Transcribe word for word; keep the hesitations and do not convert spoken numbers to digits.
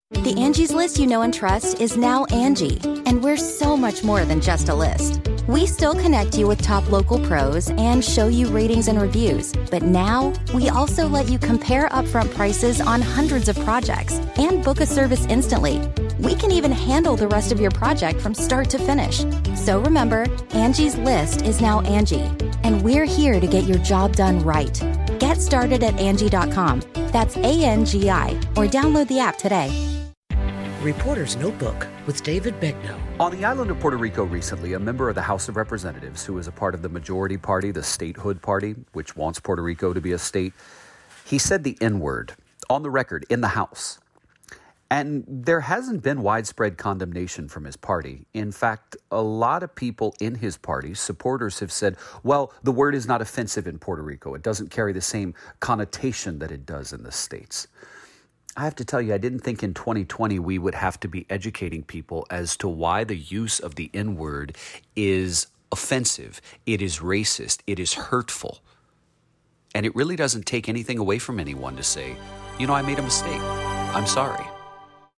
The Angie's List you know and trust is now Angie, and we're so much more than just a list. We still connect you with top local pros and show you ratings and reviews, but now we also let you compare upfront prices on hundreds of projects and book a service instantly. We can even handle the rest of your project from start to finish. So remember, Angie's List is now Angie, and we're here to get your job done right. Get started at Angie dot com. That's A N G I, or download the app today. Reporter's Notebook with David Begnaud. On the island of Puerto Rico recently, a member of the House of Representatives, who is a part of the majority party, the statehood party, which wants Puerto Rico to be a state, he said the N-word on the record in the House. And there hasn't been widespread condemnation from his party. In fact, a lot of people in his party, supporters, have said, well, the word is not offensive in Puerto Rico. It doesn't carry the same connotation that it does in the States. I have to tell you, I didn't think in twenty twenty we would have to be educating people as to why the use of the N-word is offensive, it is racist, it is hurtful. And it really doesn't take anything away from anyone to say, you know, I made a mistake. I'm sorry.